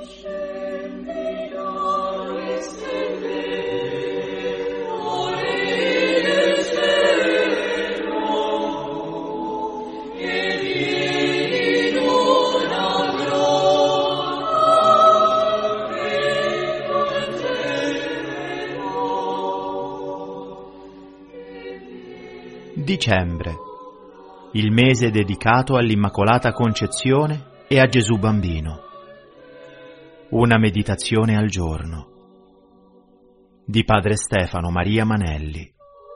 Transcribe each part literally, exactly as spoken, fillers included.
Dicembre, il mese dedicato all'Immacolata Concezione e a Gesù Bambino. Una meditazione al giorno di Padre Stefano Maria Manelli,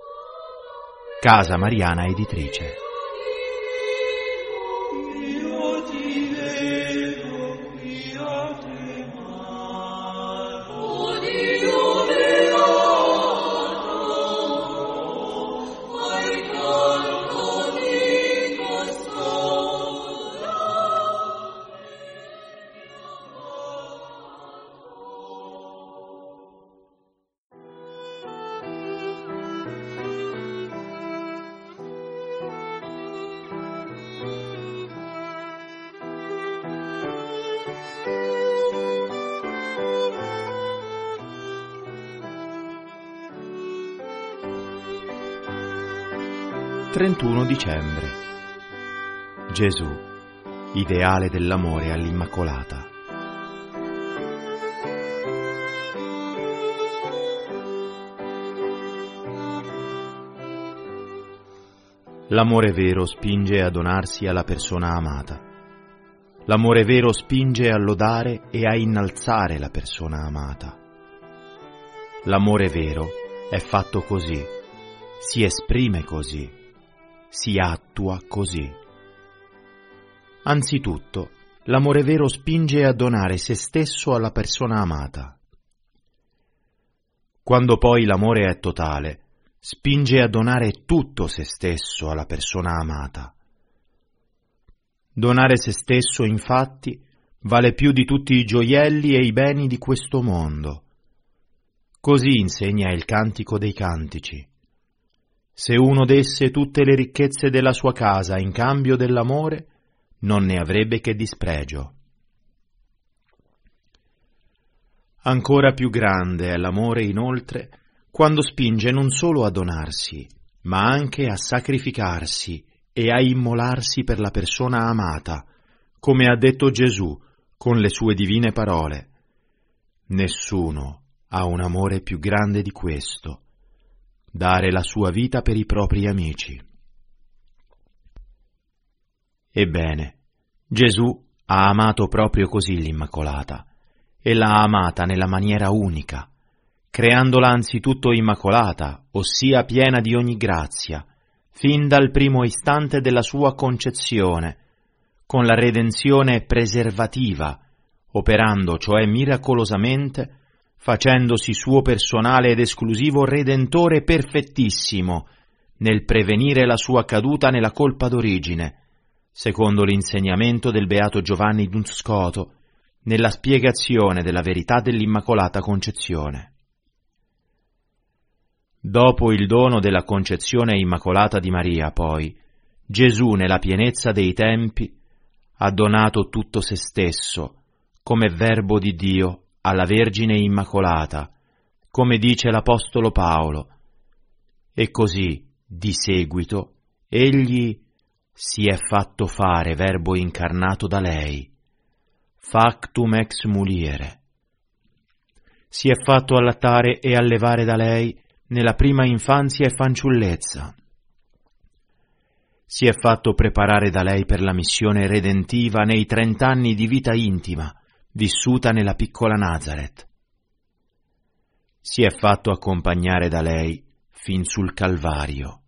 Casa Mariana Editrice. trentuno dicembre. Gesù, ideale dell'amore all'Immacolata. L'amore vero spinge a donarsi alla persona amata. L'amore vero spinge a lodare e a innalzare la persona amata. L'amore vero è fatto così, si esprime così, si attua così. Anzitutto, l'amore vero spinge a donare se stesso alla persona amata. Quando poi l'amore è totale, spinge a donare tutto se stesso alla persona amata. Donare se stesso, infatti, vale più di tutti i gioielli e i beni di questo mondo. Così insegna il Cantico dei Cantici. Se uno desse tutte le ricchezze della sua casa in cambio dell'amore, non ne avrebbe che dispregio. Ancora più grande è l'amore, inoltre, quando spinge non solo a donarsi, ma anche a sacrificarsi e a immolarsi per la persona amata, come ha detto Gesù con le sue divine parole. Nessuno ha un amore più grande di questo, dare la sua vita per i propri amici. Ebbene, Gesù ha amato proprio così l'Immacolata, e l'ha amata nella maniera unica, creandola anzitutto immacolata, ossia piena di ogni grazia, fin dal primo istante della sua concezione, con la redenzione preservativa, operando cioè miracolosamente, facendosi suo personale ed esclusivo Redentore perfettissimo, nel prevenire la sua caduta nella colpa d'origine, secondo l'insegnamento del Beato Giovanni Duns Scoto, nella spiegazione della verità dell'Immacolata Concezione. Dopo il dono della Concezione Immacolata di Maria, poi, Gesù, nella pienezza dei tempi, ha donato tutto se stesso, come Verbo di Dio, alla Vergine Immacolata, come dice l'Apostolo Paolo, e così, di seguito, egli si è fatto fare Verbo incarnato da lei, factum ex muliere. Si è fatto allattare e allevare da lei nella prima infanzia e fanciullezza. Si è fatto preparare da lei per la missione redentiva nei trent'anni di vita intima, vissuta nella piccola Nazareth. Si è fatto accompagnare da lei fin sul Calvario.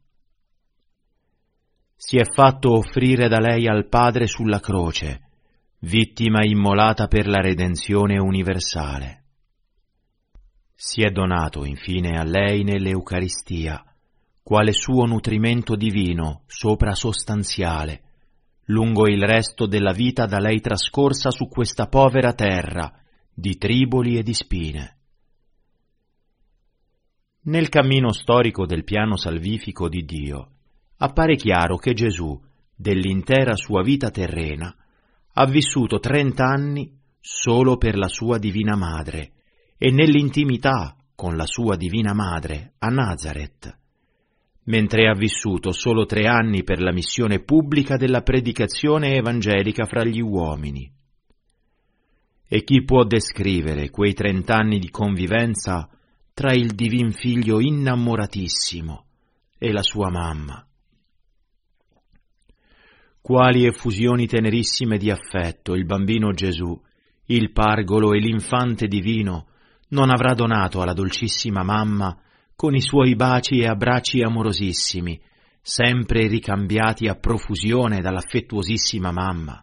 Si è fatto offrire da lei al Padre sulla croce, vittima immolata per la redenzione universale. Si è donato infine a lei nell'Eucaristia, quale suo nutrimento divino soprasostanziale, lungo il resto della vita da lei trascorsa su questa povera terra di triboli e di spine. Nel cammino storico del piano salvifico di Dio appare chiaro che Gesù, dell'intera sua vita terrena, ha vissuto trent'anni solo per la sua Divina Madre e nell'intimità con la sua Divina Madre a Nazareth, mentre ha vissuto solo tre anni per la missione pubblica della predicazione evangelica fra gli uomini. E chi può descrivere quei trent'anni di convivenza tra il Divin Figlio innamoratissimo e la sua mamma? Quali effusioni tenerissime di affetto il bambino Gesù, il pargolo e l'infante divino non avrà donato alla dolcissima mamma con i suoi baci e abbracci amorosissimi, sempre ricambiati a profusione dall'affettuosissima mamma.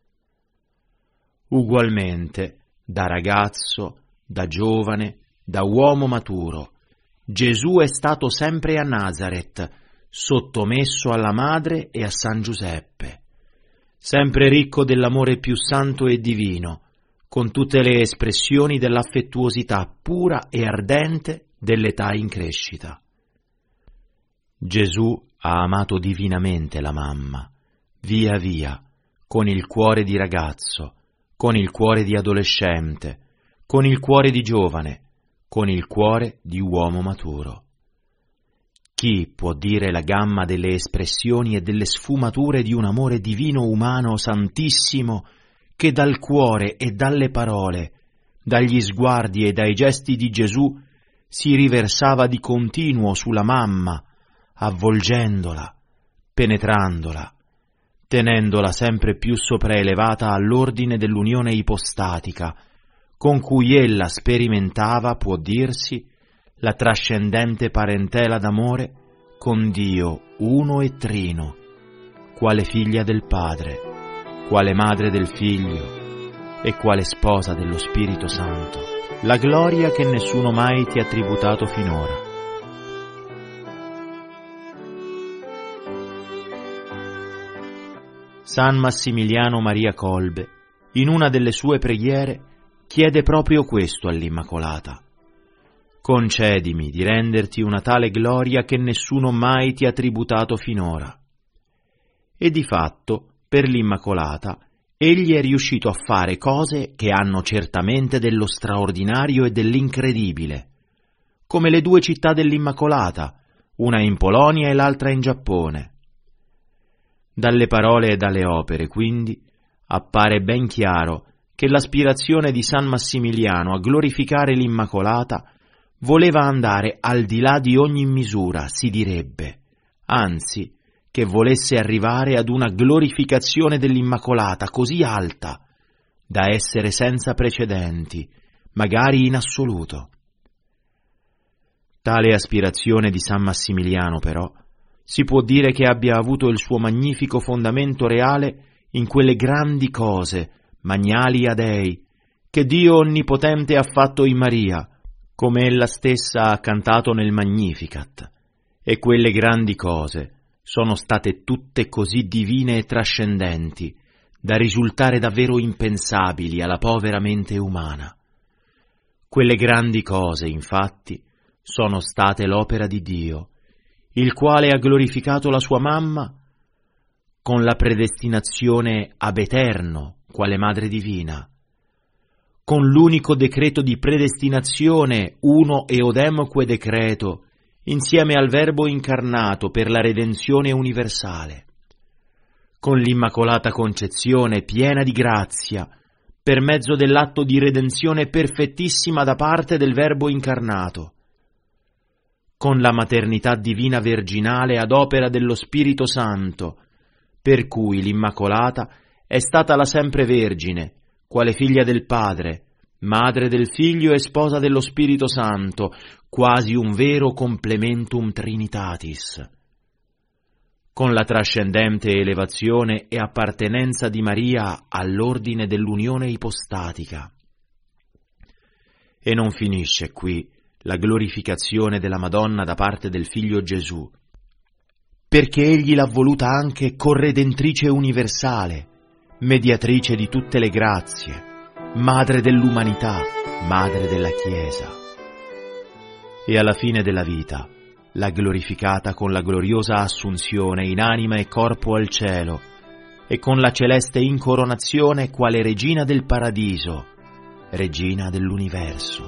Ugualmente, da ragazzo, da giovane, da uomo maturo, Gesù è stato sempre a Nazareth, sottomesso alla madre e a San Giuseppe, sempre ricco dell'amore più santo e divino, con tutte le espressioni dell'affettuosità pura e ardente dell'età in crescita. Gesù ha amato divinamente la mamma, via via, con il cuore di ragazzo, con il cuore di adolescente, con il cuore di giovane, con il cuore di uomo maturo. Chi può dire la gamma delle espressioni e delle sfumature di un amore divino umano santissimo che dal cuore e dalle parole, dagli sguardi e dai gesti di Gesù si riversava di continuo sulla mamma, avvolgendola, penetrandola, tenendola sempre più sopraelevata all'ordine dell'unione ipostatica, con cui ella sperimentava, può dirsi, la trascendente parentela d'amore con Dio uno e trino, quale figlia del Padre, quale madre del Figlio e quale sposa dello Spirito Santo, la gloria che nessuno mai ti ha tributato finora. San Massimiliano Maria Kolbe, in una delle sue preghiere, chiede proprio questo all'Immacolata: concedimi di renderti una tale gloria che nessuno mai ti ha tributato finora. E di fatto, per l'Immacolata, egli è riuscito a fare cose che hanno certamente dello straordinario e dell'incredibile, come le due città dell'Immacolata, una in Polonia e l'altra in Giappone. Dalle parole e dalle opere, quindi, appare ben chiaro che l'aspirazione di San Massimiliano a glorificare l'Immacolata voleva andare al di là di ogni misura, si direbbe, anzi, che volesse arrivare ad una glorificazione dell'Immacolata così alta da essere senza precedenti, magari in assoluto. Tale aspirazione di San Massimiliano, però, si può dire che abbia avuto il suo magnifico fondamento reale in quelle grandi cose, magnalia Dei, che Dio Onnipotente ha fatto in Maria, come ella stessa ha cantato nel Magnificat, e quelle grandi cose sono state tutte così divine e trascendenti da risultare davvero impensabili alla povera mente umana. Quelle grandi cose, infatti, sono state l'opera di Dio, il quale ha glorificato la sua mamma con la predestinazione ab eterno, quale Madre Divina, con l'unico decreto di predestinazione, uno e odemque decreto, insieme al Verbo incarnato per la redenzione universale, con l'Immacolata Concezione piena di grazia, per mezzo dell'atto di redenzione perfettissima da parte del Verbo incarnato, con la maternità divina virginale ad opera dello Spirito Santo, per cui l'Immacolata è stata la sempre Vergine, quale figlia del Padre, madre del Figlio e sposa dello Spirito Santo, quasi un vero complementum Trinitatis, con la trascendente elevazione e appartenenza di Maria all'ordine dell'unione ipostatica. E non finisce qui la glorificazione della Madonna da parte del Figlio Gesù, perché egli l'ha voluta anche corredentrice universale, mediatrice di tutte le grazie, madre dell'umanità, madre della Chiesa. E alla fine della vita l'ha glorificata con la gloriosa assunzione in anima e corpo al cielo, e con la celeste incoronazione quale regina del paradiso, regina dell'universo.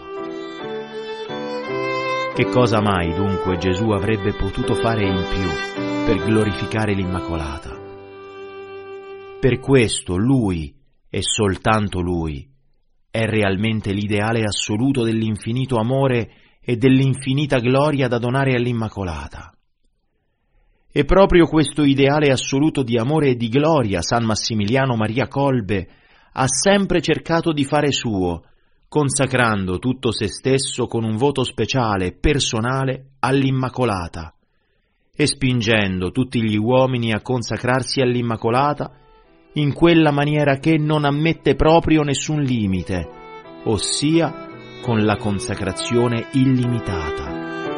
Che cosa mai dunque Gesù avrebbe potuto fare in più per glorificare l'Immacolata? Per questo Lui, e soltanto Lui, è realmente l'ideale assoluto dell'infinito amore e dell'infinita gloria da donare all'Immacolata. E proprio questo ideale assoluto di amore e di gloria San Massimiliano Maria Kolbe ha sempre cercato di fare suo, consacrando tutto se stesso con un voto speciale e personale all'Immacolata, e spingendo tutti gli uomini a consacrarsi all'Immacolata in quella maniera che non ammette proprio nessun limite, ossia con la consacrazione illimitata.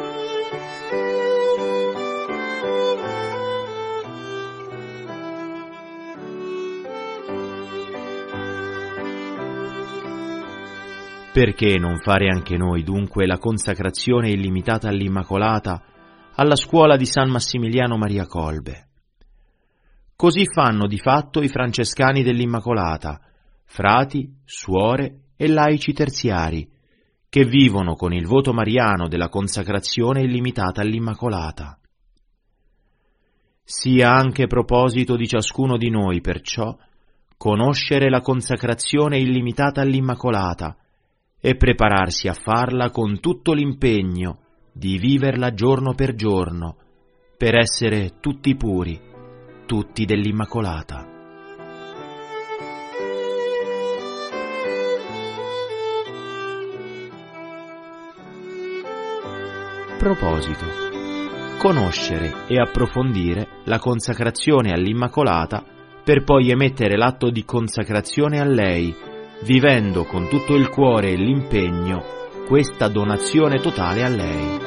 Perché non fare anche noi dunque la consacrazione illimitata all'Immacolata alla scuola di San Massimiliano Maria Kolbe? Così fanno di fatto i francescani dell'Immacolata, frati, suore e laici terziari, che vivono con il voto mariano della consacrazione illimitata all'Immacolata. Sia anche proposito di ciascuno di noi, perciò, conoscere la consacrazione illimitata all'Immacolata e prepararsi a farla con tutto l'impegno di viverla giorno per giorno, per essere tutti puri, tutti dell'Immacolata. Proposito: conoscere e approfondire la consacrazione all'Immacolata per poi emettere l'atto di consacrazione a lei, vivendo con tutto il cuore e l'impegno questa donazione totale a lei.